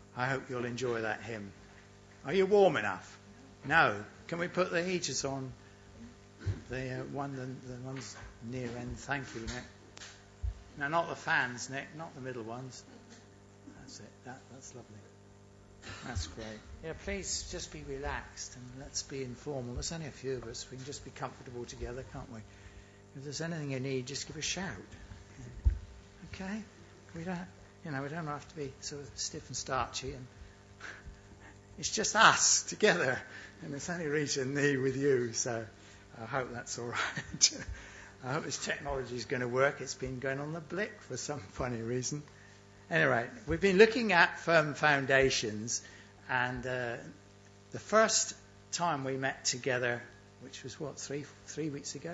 I hope you'll enjoy that hymn. Are you warm enough? No. Can we put the heaters on? The ones near end. Thank you, Nick. No, not the fans, Nick. Not the middle ones. That's it. That's lovely. That's great. Yeah, please just be relaxed and let's be informal. There's only a few of us. We can just be comfortable together, can't we? If there's anything you need, just give a shout. Okay? We don't have to be sort of stiff and starchy. And it's just us together, and there's only reason me with you. So I hope that's all right. I hope this technology is going to work. It's been going on the blick for some funny reason. Anyway, we've been looking at firm foundations, and the first time we met together, which was 4 weeks ago,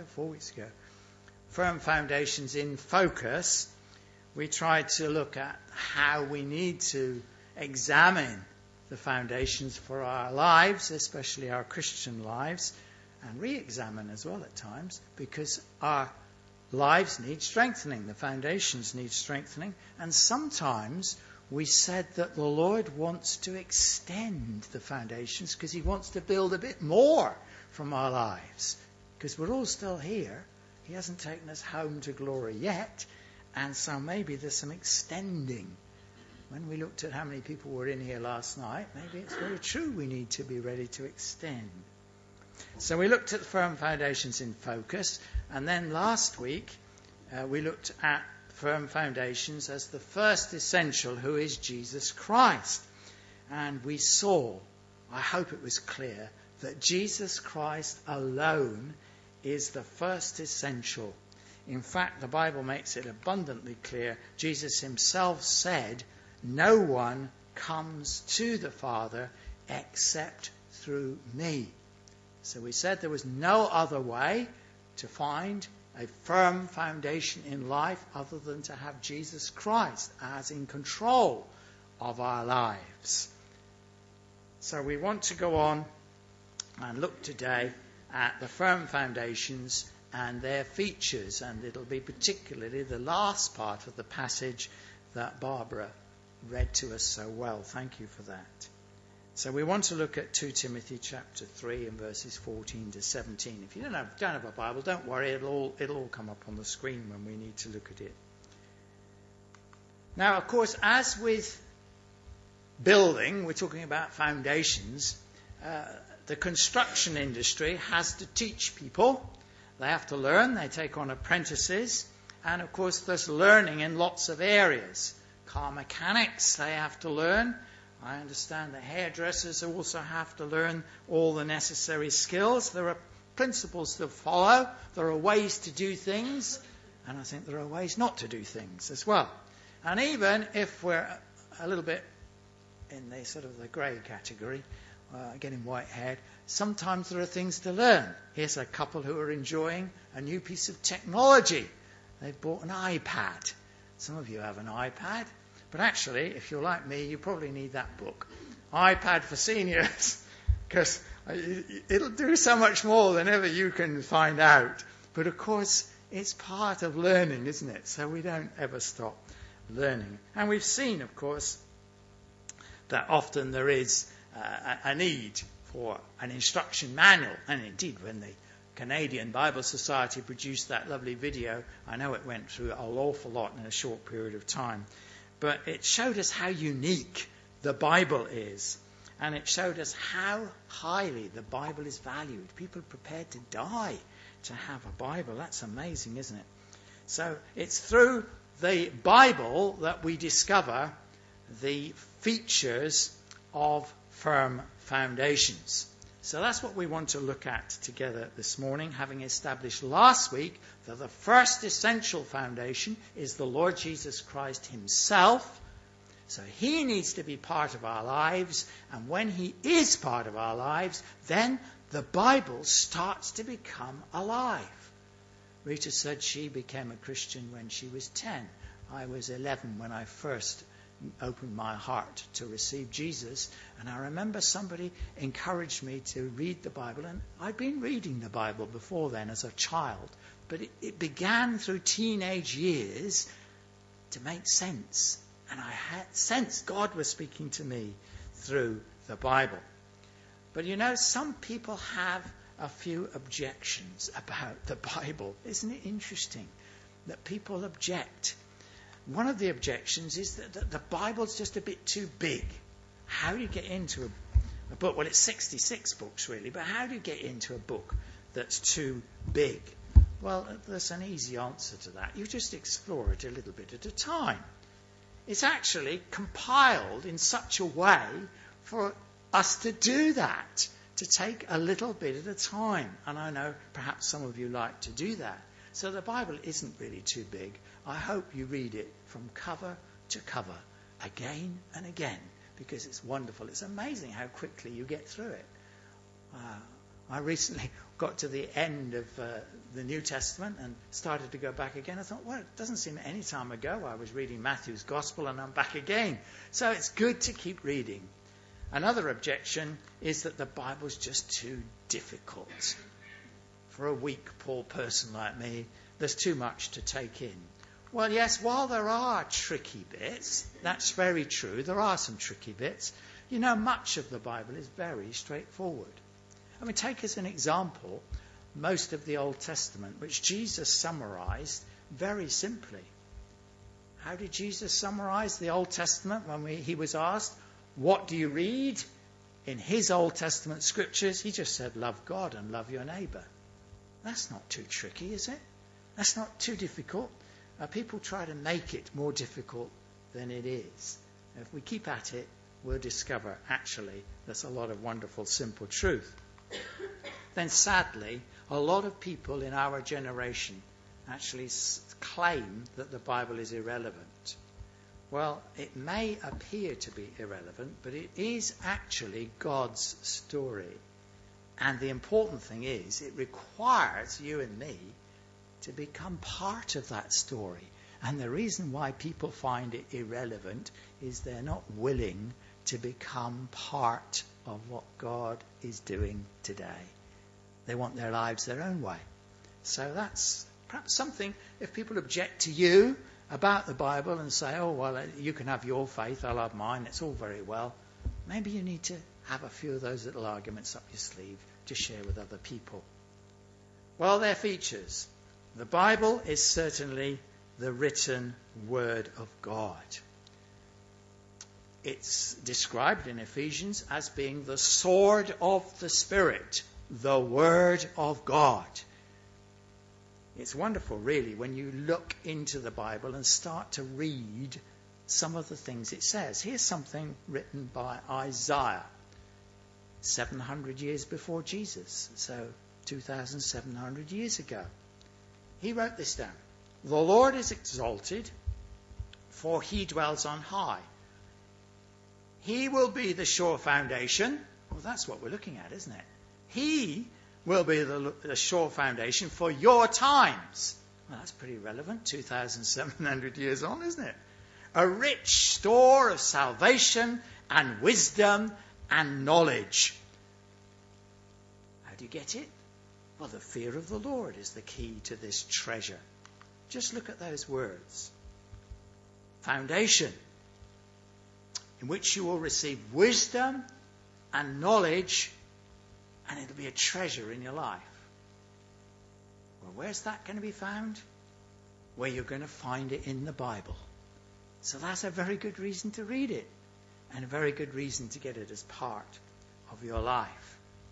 firm foundations in focus, we tried to look at how we need to examine the foundations for our lives, especially our Christian lives, and re-examine as well at times, because our lives need strengthening, the foundations need strengthening, and sometimes we said that the Lord wants to extend the foundations because he wants to build a bit more from our lives, because we're all still here. He hasn't taken us home to glory yet, and so maybe there's some extending. When we looked at how many people were in here last night, maybe it's very true we need to be ready to extend. So we looked at the firm foundations in focus, and then last week we looked at firm foundations as the first essential, who is Jesus Christ. And we saw, I hope it was clear, that Jesus Christ alone is the first essential. In fact, the Bible makes it abundantly clear. Jesus himself said, "No one comes to the Father except through me." So we said there was no other way to find a firm foundation in life other than to have Jesus Christ as in control of our lives. So we want to go on and look today at the firm foundations and their features, and it'll be particularly the last part of the passage that Barbara read to us so well. Thank you for that. So we want to look at 2 Timothy chapter 3 and verses 14 to 17. If you don't have a Bible, don't worry, it'll all come up on the screen when we need to look at it. Now, of course, as with building, we're talking about foundations, the construction industry has to teach people. They have to learn, they take on apprentices, and of course there's learning in lots of areas. Car mechanics, they have to learn. I understand the hairdressers also have to learn all the necessary skills. There are principles to follow. There are ways to do things. And I think there are ways not to do things as well. And even if we're a little bit in the sort of the grey category, getting white-haired, sometimes there are things to learn. Here's a couple who are enjoying a new piece of technology. They've bought an iPad. Some of you have an iPad. But actually, if you're like me, you probably need that book, iPad for Seniors, because it'll do so much more than ever you can find out. But of course, it's part of learning, isn't it? So we don't ever stop learning. And we've seen, of course, that often there is a need for an instruction manual. And indeed, when the Canadian Bible Society produced that lovely video, I know it went through an awful lot in a short period of time. But it showed us how unique the Bible is. And it showed us how highly the Bible is valued. People are prepared to die to have a Bible. That's amazing, isn't it? So it's through the Bible that we discover the features of firm foundations. So that's what we want to look at together this morning, having established last week that the first essential foundation is the Lord Jesus Christ himself. So he needs to be part of our lives, and when he is part of our lives, then the Bible starts to become alive. Rita said she became a Christian when she was 10. I was 11 when I first opened my heart to receive Jesus, and I remember somebody encouraged me to read the Bible, and I'd been reading the Bible before then as a child, but it began through teenage years to make sense, And I had sensed God was speaking to me through the Bible. But you know, some people have a few objections about the Bible. Isn't it interesting that people object? One of the objections is that the Bible's just a bit too big. How do you get into a book? Well, it's 66 books really, but how do you get into a book that's too big? Well, there's an easy answer to that. You just explore it a little bit at a time. It's actually compiled in such a way for us to do that, to take a little bit at a time. And I know perhaps some of you like to do that. So the Bible isn't really too big. I hope you read it from cover to cover, again and again, because it's wonderful. It's amazing how quickly you get through it. I recently got to the end of the New Testament and started to go back again. I thought, well, it doesn't seem any time ago I was reading Matthew's Gospel and I'm back again. So it's good to keep reading. Another objection is that the Bible's just too difficult. For a weak, poor person like me, there's too much to take in. Well, yes, while there are tricky bits, that's very true. There are some tricky bits. You know, much of the Bible is very straightforward. I mean, take as an example most of the Old Testament, which Jesus summarized very simply. How did Jesus summarize the Old Testament when he was asked, what do you read in his Old Testament scriptures? He just said, love God and love your neighbour. That's not too tricky, is it? That's not too difficult. People try to make it more difficult than it is. If we keep at it, we'll discover actually there's a lot of wonderful, simple truth. Then sadly, a lot of people in our generation actually claim that the Bible is irrelevant. Well, it may appear to be irrelevant, but it is actually God's story. And the important thing is, it requires you and me to become part of that story. And the reason why people find it irrelevant is they're not willing to become part of what God is doing today. They want their lives their own way. So that's perhaps something, if people object to you about the Bible and say, oh, well, you can have your faith, I'll have mine, it's all very well. Maybe you need to have a few of those little arguments up your sleeve to share with other people. Well, they're features. The Bible is certainly the written word of God. It's described in Ephesians as being the sword of the Spirit, the word of God. It's wonderful, really, when you look into the Bible and start to read some of the things it says. Here's something written by Isaiah, 700 years before Jesus, so 2,700 years ago. He wrote this down. The Lord is exalted, for he dwells on high. He will be the sure foundation. Well, that's what we're looking at, isn't it? He will be the sure foundation for your times. Well, that's pretty relevant, 2,700 years on, isn't it? A rich store of salvation and wisdom and knowledge. How do you get it? Well, the fear of the Lord is the key to this treasure. Just look at those words. Foundation, in which you will receive wisdom and knowledge, and it'll be a treasure in your life. Well, where's that going to be found? Where you're going to find it in the Bible. So that's a very good reason to read it, and a very good reason to get it as part of your life.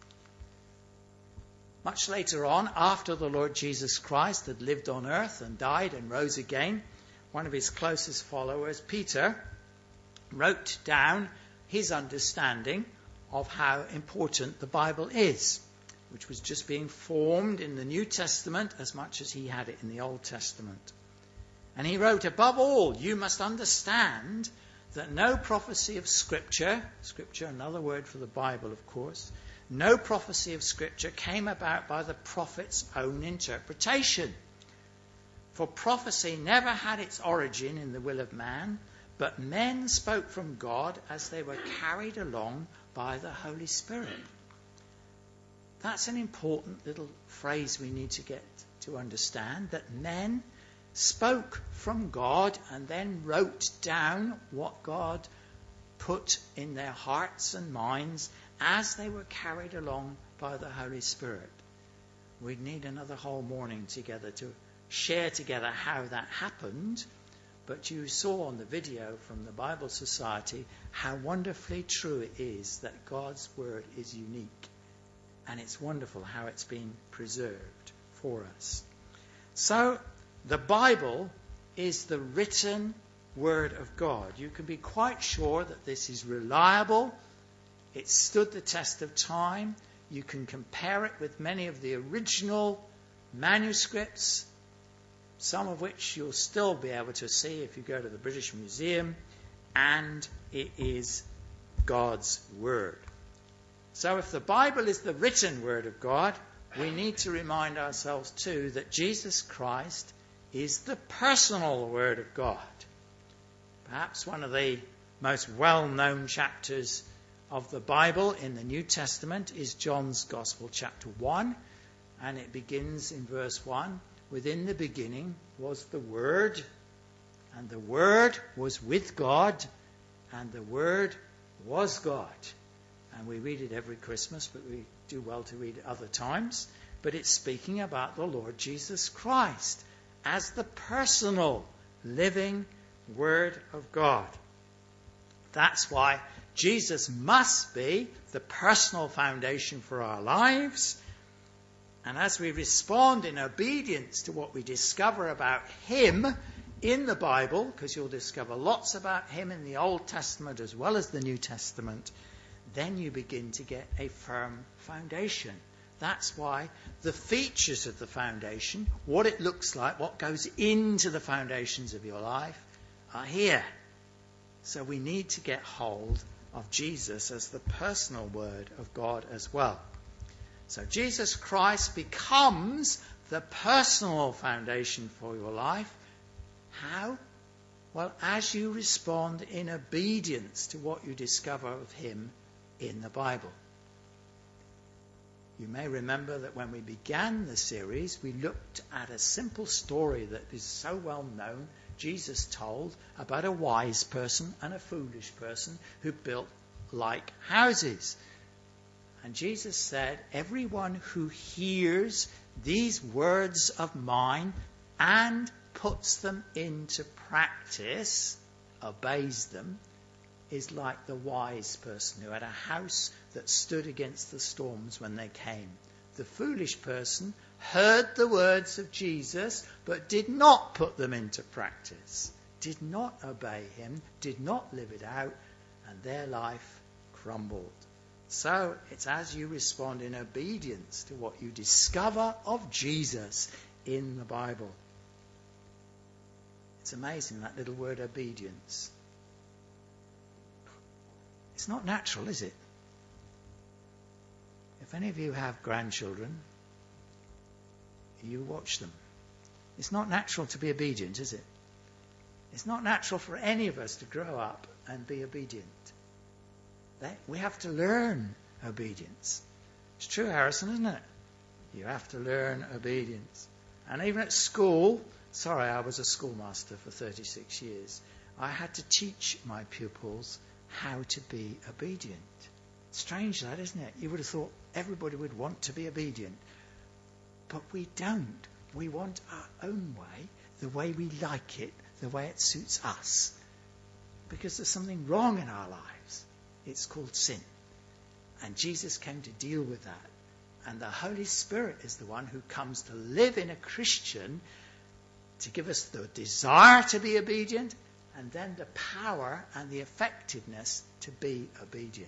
Much later on, after the Lord Jesus Christ had lived on earth and died and rose again, one of his closest followers, Peter, wrote down his understanding of how important the Bible is, which was just being formed in the New Testament as much as he had it in the Old Testament. And he wrote, above all, you must understand that no prophecy of Scripture, another word for the Bible, of course, no prophecy of Scripture came about by the prophet's own interpretation. For prophecy never had its origin in the will of man, but men spoke from God as they were carried along by the Holy Spirit. That's an important little phrase we need to get to understand, that men spoke from God and then wrote down what God put in their hearts and minds as they were carried along by the Holy Spirit. We'd need another whole morning together to share together how that happened, but you saw on the video from the Bible Society how wonderfully true it is that God's Word is unique, and it's wonderful how it's been preserved for us. So the Bible is the written Word of God. You can be quite sure that this is reliable. It stood the test of time. You can compare it with many of the original manuscripts, some of which you'll still be able to see if you go to the British Museum, and it is God's Word. So if the Bible is the written Word of God, we need to remind ourselves too that Jesus Christ is the personal Word of God. Perhaps one of the most well-known chapters of the Bible in the New Testament is John's Gospel, chapter 1, and it begins in verse 1. Within the beginning was the Word, and the Word was with God, and the Word was God. And we read it every Christmas, but we do well to read it other times. But it's speaking about the Lord Jesus Christ as the personal, living Word of God. That's why Jesus must be the personal foundation for our lives. And as we respond in obedience to what we discover about him in the Bible, because you'll discover lots about him in the Old Testament as well as the New Testament, then you begin to get a firm foundation. That's why the features of the foundation, what it looks like, what goes into the foundations of your life, are here. So we need to get hold of Jesus as the personal Word of God as well. So Jesus Christ becomes the personal foundation for your life. How? Well, as you respond in obedience to what you discover of him in the Bible. You may remember that when we began the series, we looked at a simple story that is so well known, Jesus told, about a wise person and a foolish person who built like houses. And Jesus said, everyone who hears these words of mine and puts them into practice, obeys them, is like the wise person who had a house that stood against the storms when they came. The foolish person heard the words of Jesus, but did not put them into practice, did not obey him, did not live it out, and their life crumbled. So it's as you respond in obedience to what you discover of Jesus in the Bible. It's amazing, that little word obedience. It's not natural, is it? If any of you have grandchildren, you watch them. It's not natural to be obedient, is it? It's not natural for any of us to grow up and be obedient. We have to learn obedience. It's true, Harrison, isn't it? You have to learn obedience. And even at school, I was a schoolmaster for 36 years. I had to teach my pupils how to be obedient. Strange that, isn't it? You would have thought everybody would want to be obedient. But we don't. We want our own way, the way we like it, the way it suits us. Because there's something wrong in our lives. It's called sin. And Jesus came to deal with that. And the Holy Spirit is the one who comes to live in a Christian to give us the desire to be obedient and then the power and the effectiveness to be obedient.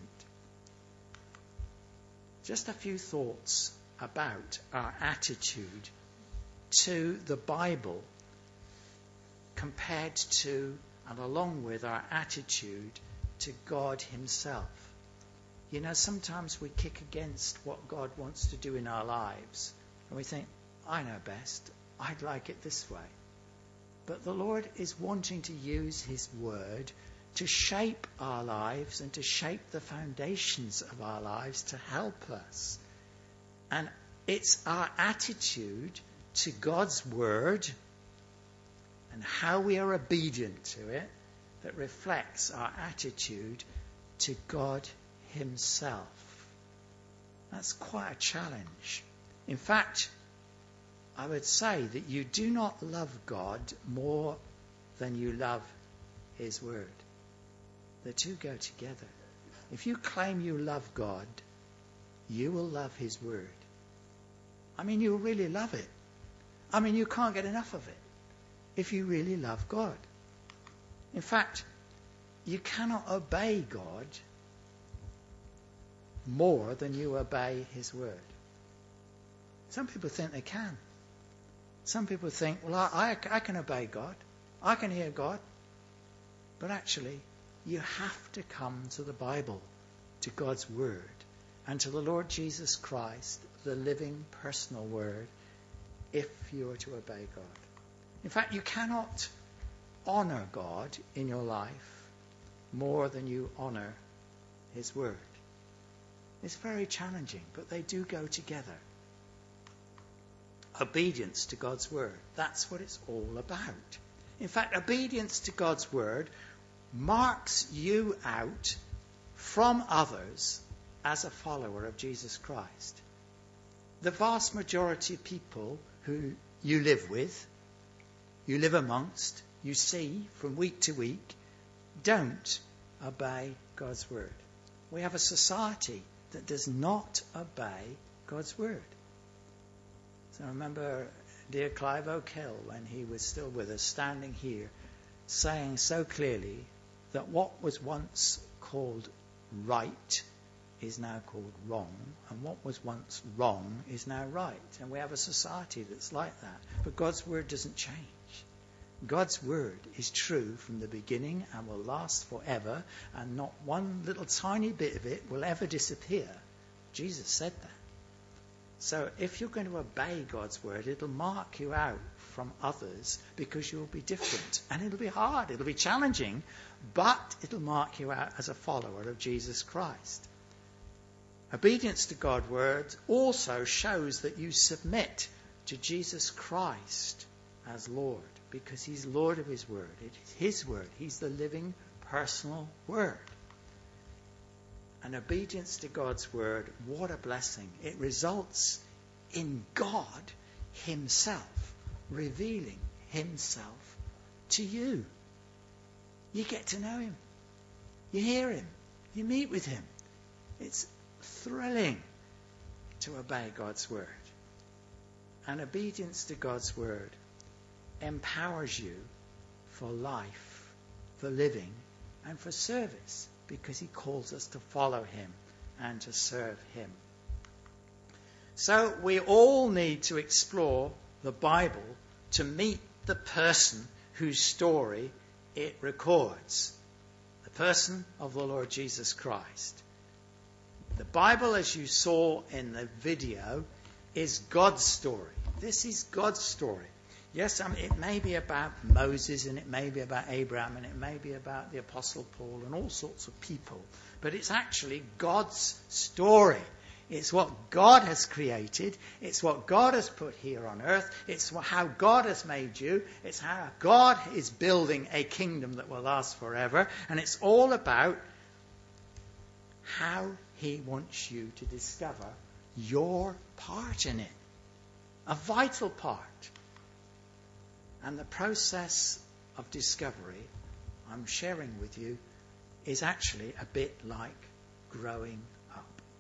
Just a few thoughts about our attitude to the Bible compared to and along with our attitude to God himself. You know, sometimes we kick against what God wants to do in our lives. And we think, I know best. I'd like it this way. But the Lord is wanting to use his word to shape our lives and to shape the foundations of our lives to help us. And it's our attitude to God's word and how we are obedient to it that reflects our attitude to God himself. That's quite a challenge. In fact, I would say that you do not love God more than you love his word. The two go together. If you claim you love God, you will love his word. I mean, you'll really love it. I mean, you can't get enough of it if you really love God. In fact, you cannot obey God more than you obey his word. Some people think they can. Some people think, well, I can obey God. I can hear God. But actually, you have to come to the Bible, to God's word, and to the Lord Jesus Christ, the living personal word, if you are to obey God. In fact, you cannot honour God in your life more than you honour his word. It's very challenging, but they do go together. Obedience to God's word, that's what it's all about. In fact, obedience to God's word marks you out from others as a follower of Jesus Christ. The vast majority of people who you live with, you live amongst, you see from week to week, don't obey God's word. We have a society that does not obey God's word. So I remember dear Clive O'Kill, when he was still with us, standing here, saying so clearly that what was once called right is now called wrong, and what was once wrong is now right. And we have a society that's like that. But God's word doesn't change. God's word is true from the beginning and will last forever, and not one little tiny bit of it will ever disappear. Jesus said that. So if you're going to obey God's word, it'll mark you out from others because you'll be different. And it'll be hard, it'll be challenging, but it'll mark you out as a follower of Jesus Christ. Obedience to God's word also shows that you submit to Jesus Christ as Lord, because he's Lord of his word. It is his word. He's the living, personal word. And obedience to God's word, what a blessing. It results in God himself revealing himself to you. You get to know him. You hear him. You meet with him. It's thrilling to obey God's word. And obedience to God's word empowers you for life, for living, and for service, because he calls us to follow him and to serve him. So we all need to explore the Bible to meet the person whose story it records, the person of the Lord Jesus Christ. The Bible, as you saw in the video, is God's story. This is God's story. Yes, it may be about Moses, and it may be about Abraham, and it may be about the Apostle Paul and all sorts of people. But it's actually God's story. It's what God has created. It's what God has put here on earth. It's how God has made you. It's how God is building a kingdom that will last forever. And it's all about how he wants you to discover your part in it. A vital part. And the process of discovery I'm sharing with you is actually a bit like growing up.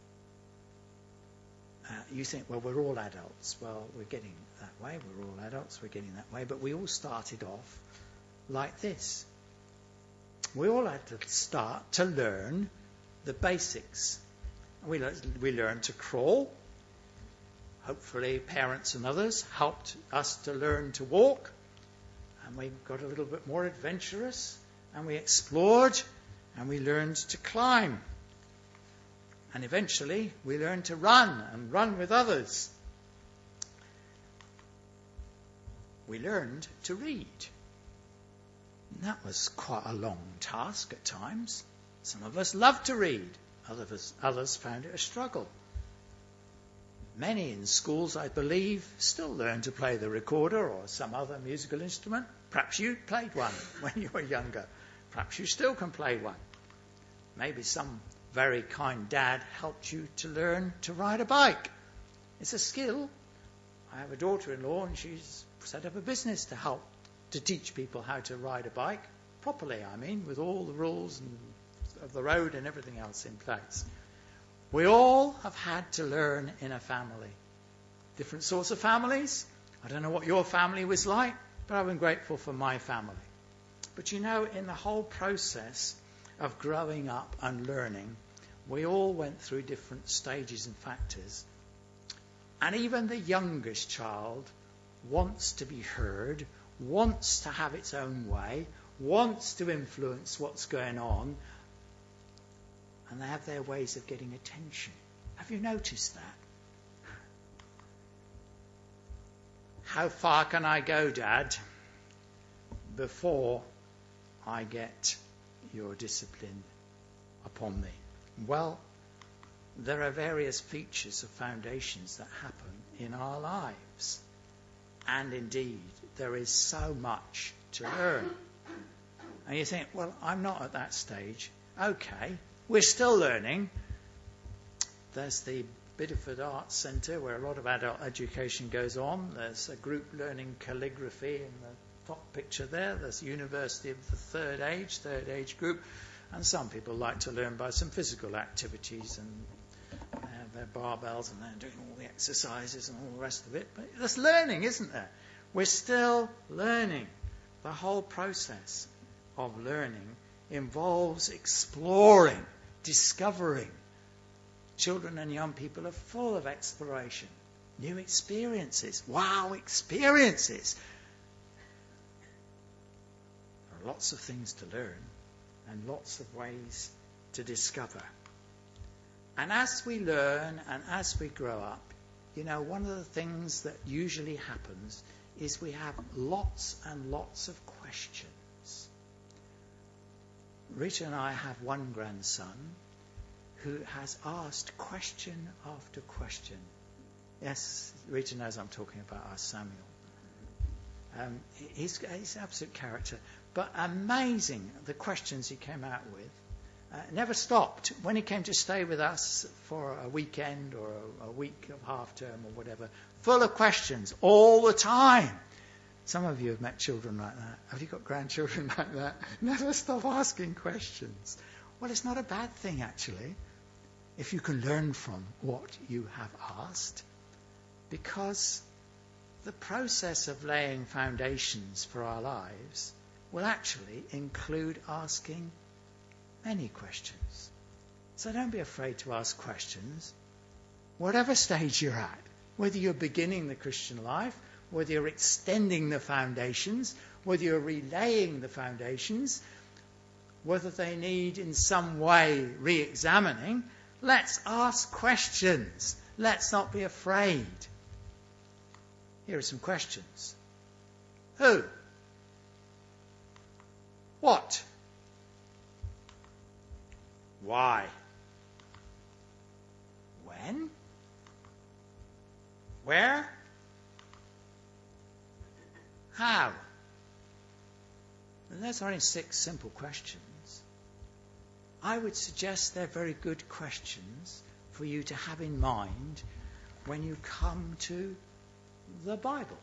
You think, well, we're all adults. Well, we're getting that way. We're all adults. We're getting that way. But we all started off like this. We all had to start to learn the basics. We learned to crawl. Hopefully, parents and others helped us to learn to walk. And we got a little bit more adventurous, and we explored, and we learned to climb. And eventually, we learned to run, and run with others. We learned to read. And that was quite a long task at times. Some of us loved to read. Others found it a struggle. Many in schools, I believe, still learn to play the recorder or some other musical instrument. Perhaps you played one when you were younger. Perhaps you still can play one. Maybe some very kind dad helped you to learn to ride a bike. It's a skill. I have a daughter-in-law and she's set up a business to help to teach people how to ride a bike properly, with all the rules of the road and everything else in place. We all have had to learn in a family. Different sorts of families. I don't know what your family was like, but I've been grateful for my family. But in the whole process of growing up and learning, we all went through different stages and factors. And even the youngest child wants to be heard, wants to have its own way, wants to influence what's going on, and they have their ways of getting attention. Have you noticed that? How far can I go, Dad, before I get your discipline upon me? Well, there are various features of foundations that happen in our lives. And indeed, there is so much to learn. And you think, well, I'm not at that stage. Okay, we're still learning. There's the Bideford Arts Centre where a lot of adult education goes on. There's a group learning calligraphy in the top picture there. There's the University of the third age group. And some people like to learn by some physical activities, and they have their barbells and they're doing all the exercises and all the rest of it. But there's learning, isn't there? We're still learning. The whole process of learning involves exploring, discovering. Children and young people are full of exploration, new experiences. Wow, experiences! There are lots of things to learn and lots of ways to discover. And as we learn and as we grow up, one of the things that usually happens is we have lots and lots of questions. Rita and I have one grandson who has asked question after question. Yes, Rita knows I'm talking about our Samuel. He's an absolute character, but amazing the questions he came out with. Never stopped. When he came to stay with us for a weekend or a week of half term or whatever, full of questions all the time. Some of you have met children like that. Have you got grandchildren like that? Never stop asking questions. Well, it's not a bad thing, actually, if you can learn from what you have asked, because the process of laying foundations for our lives will actually include asking many questions. So don't be afraid to ask questions, whatever stage you're at, whether you're beginning the Christian life, whether you're extending the foundations, whether you're relaying the foundations, whether they need in some way re-examining. Let's ask questions. Let's not be afraid. Here are some questions. Who? What? Why? When? Where? How? And those are only 6 simple questions. I would suggest they're very good questions for you to have in mind when you come to the Bible.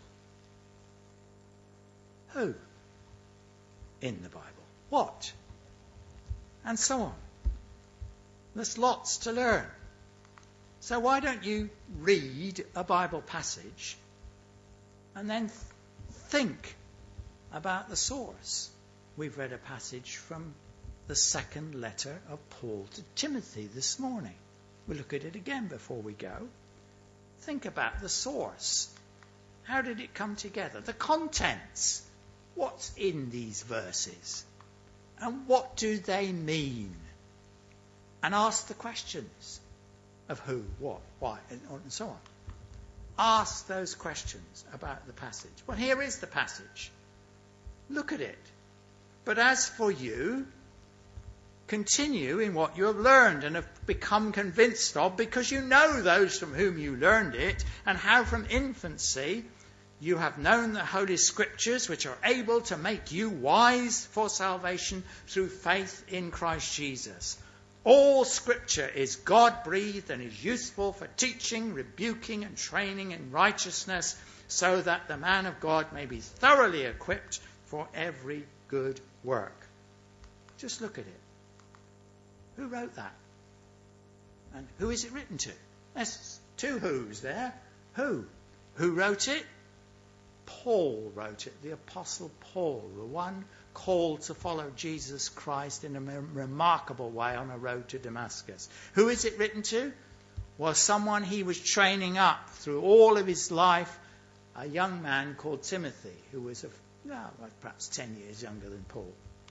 Who? In the Bible. What? And so on. There's lots to learn. So why don't you read a Bible passage and then think about the source? We've read a passage from the second letter of Paul to Timothy this morning. We'll look at it again before we go. Think about the source. How did it come together? The contents. What's in these verses? And what do they mean? And ask the questions of who, what, why, and so on. Ask those questions about the passage. Well, here is the passage. Look at it. But as for you, continue in what you have learned and have become convinced of, because you know those from whom you learned it, and how from infancy You have known the Holy Scriptures, which are able to make you wise for salvation through faith in Christ Jesus. All Scripture is God-breathed and is useful for teaching, rebuking, and training in righteousness, so that the man of God may be thoroughly equipped for every good work. Just look at it. Who wrote that? And who is it written to? There's two who's there. Who? Who wrote it? Paul wrote it, the Apostle Paul, the one called to follow Jesus Christ in a remarkable way on a road to Damascus. Who is it written to? Well, someone he was training up through all of his life, a young man called Timothy, who was perhaps 10 years younger than Paul.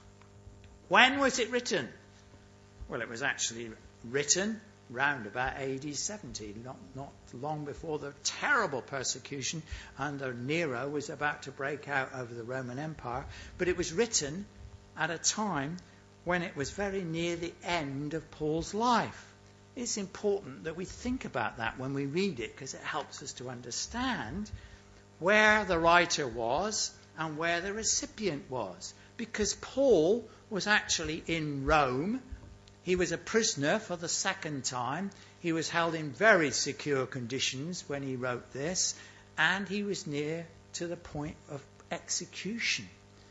When was it written? Well, it was actually written round about AD 70, not long before the terrible persecution under Nero was about to break out over the Roman Empire. But it was written at a time when it was very near the end of Paul's life. It's important that we think about that when we read it, because it helps us to understand where the writer was and where the recipient was. Because Paul was actually in Rome. He was a prisoner for the second time. He was held in very secure conditions when he wrote this, and he was near to the point of execution.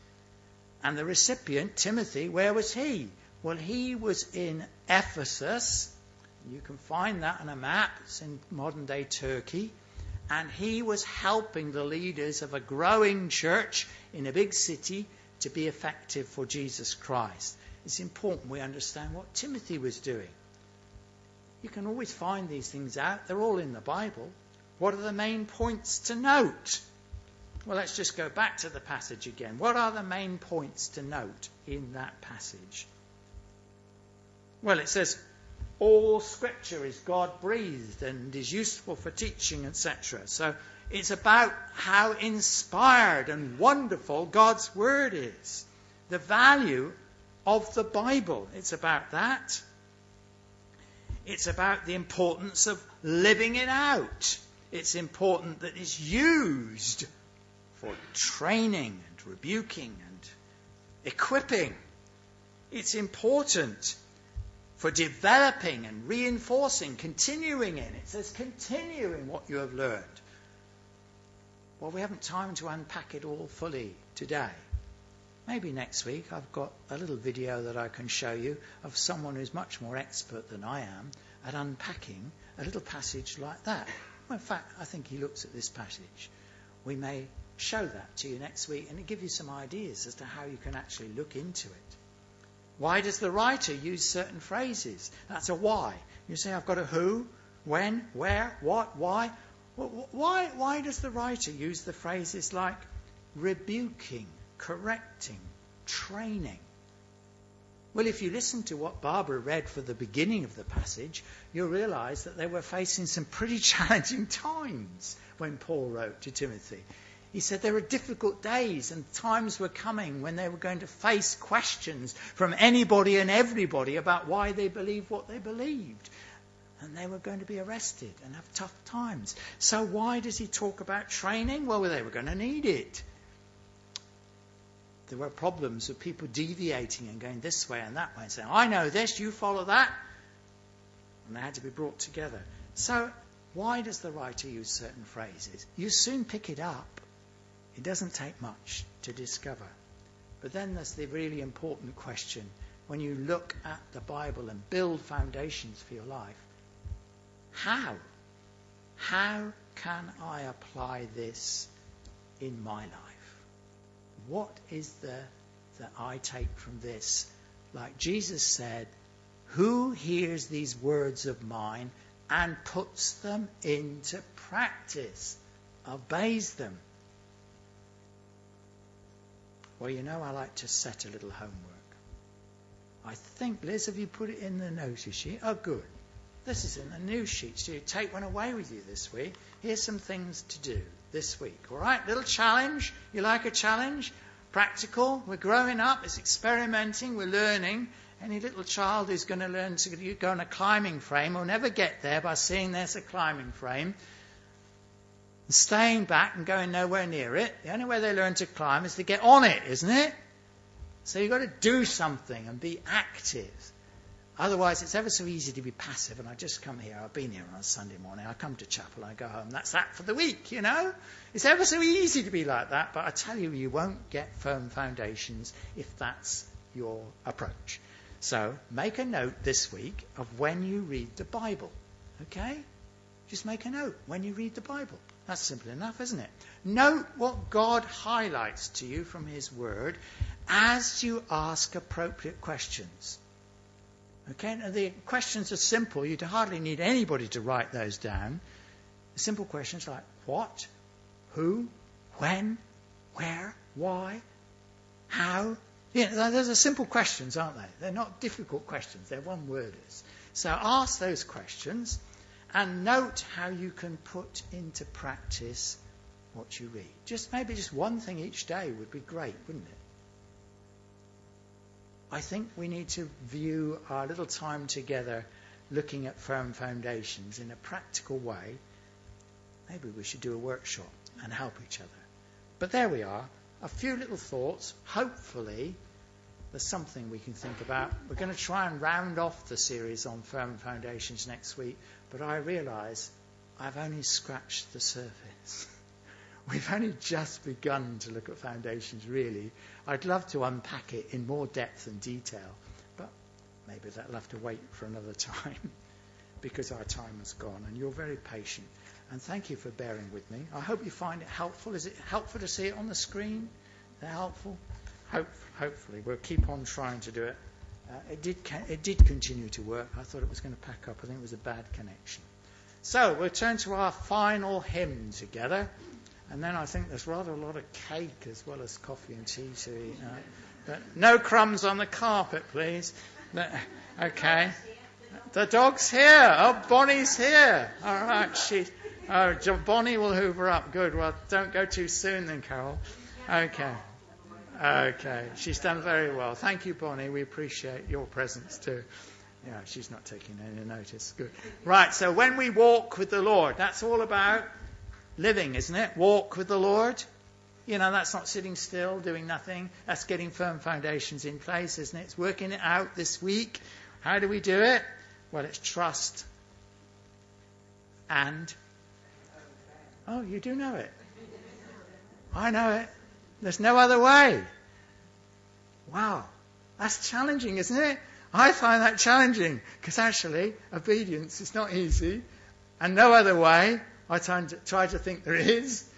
And the recipient, Timothy, where was he? Well, he was in Ephesus. You can find that on a map. It's in modern-day Turkey. And he was helping the leaders of a growing church in a big city to be effective for Jesus Christ. It's important we understand what Timothy was doing. You can always find these things out. They're all in the Bible. What are the main points to note? Well, let's just go back to the passage again. What are the main points to note in that passage? Well, it says, all Scripture is God-breathed and is useful for teaching, etc. So it's about how inspired and wonderful God's Word is. The value of the Bible. It's about that. It's about the importance of living it out. It's important that it's used for training and rebuking and equipping. It's important for developing and reinforcing, continuing in. It says continue in what you have learned. Well, we haven't time to unpack it all fully today. Maybe next week I've got a little video that I can show you of someone who's much more expert than I am at unpacking a little passage like that. Well, in fact, I think he looks at this passage. We may show that to you next week and give you some ideas as to how you can actually look into it. Why does the writer use certain phrases? That's a why. You say, I've got a who, when, where, what, why. Well, why does the writer use the phrases like rebuking, correcting, training? Well, if you listen to what Barbara read for the beginning of the passage, you'll realise that they were facing some pretty challenging times when Paul wrote to Timothy. He said there were difficult days and times were coming when they were going to face questions from anybody and everybody about why they believed what they believed. And they were going to be arrested and have tough times. So why does he talk about training? Well, they were going to need it. There were problems with people deviating and going this way and that way and saying, I know this, you follow that. And they had to be brought together. So why does the writer use certain phrases? You soon pick it up. It doesn't take much to discover. But then there's the really important question. When you look at the Bible and build foundations for your life, how? How can I apply this in my life? What is there that I take from this? Like Jesus said, who hears these words of mine and puts them into practice, obeys them? Well, you know, I like to set a little homework. I think, Liz, have you put it in the notice sheet? Oh, good. This is in the news sheet, so you take one away with you this week. Here's some things to do this week, all right? Little challenge. You like a challenge? Practical. We're growing up. It's experimenting. We're learning. Any little child who's going to learn to go on a climbing frame will never get there by seeing there's a climbing frame. And staying back and going nowhere near it, the only way they learn to climb is to get on it, isn't it? So you've got to do something and be active. Otherwise, it's ever so easy to be passive. And I just come here. I've been here on a Sunday morning. I come to chapel. I go home. That's that for the week, you know. It's ever so easy to be like that. But I tell you, you won't get firm foundations if that's your approach. So make a note this week of when you read the Bible. Okay? Just make a note when you read the Bible. That's simple enough, isn't it? Note what God highlights to you from his word as you ask appropriate questions. Okay, now the questions are simple. You'd hardly need anybody to write those down. Simple questions like what, who, when, where, why, how. Yeah, those are simple questions, aren't they? They're not difficult questions. They're one-worders. So ask those questions and note how you can put into practice what you read. Maybe just one thing each day would be great, wouldn't it? I think we need to view our little time together looking at firm foundations in a practical way. Maybe we should do a workshop and help each other. But there we are. A few little thoughts. Hopefully there's something we can think about. We're going to try and round off the series on firm foundations next week. But I realise I've only scratched the surface. We've only just begun to look at foundations, really. I'd love to unpack it in more depth and detail, but maybe that'll have to wait for another time because our time has gone, and you're very patient. And thank you for bearing with me. I hope you find it helpful. Is it helpful to see it on the screen? They're helpful? Hopefully. We'll keep on trying to do it. It did continue to work. I thought it was going to pack up. I think it was a bad connection. So we'll turn to our final hymn together. And then I think there's rather a lot of cake as well as coffee and tea to eat. But no crumbs on the carpet, please. Okay. The dog's here. Oh, Bonnie's here. All right. Bonnie will hoover up. Good. Well, don't go too soon then, Carol. Okay. She's done very well. Thank you, Bonnie. We appreciate your presence too. Yeah, she's not taking any notice. Good. Right. So when we walk with the Lord, that's all about living, isn't it? Walk with the Lord. You know, that's not sitting still, doing nothing. That's getting firm foundations in place, isn't it? It's working it out this week. How do we do it? Well, it's trust and... Oh, you do know it. I know it. There's no other way. Wow. That's challenging, isn't it? I find that challenging because actually obedience is not easy and no other way. I try to think there is.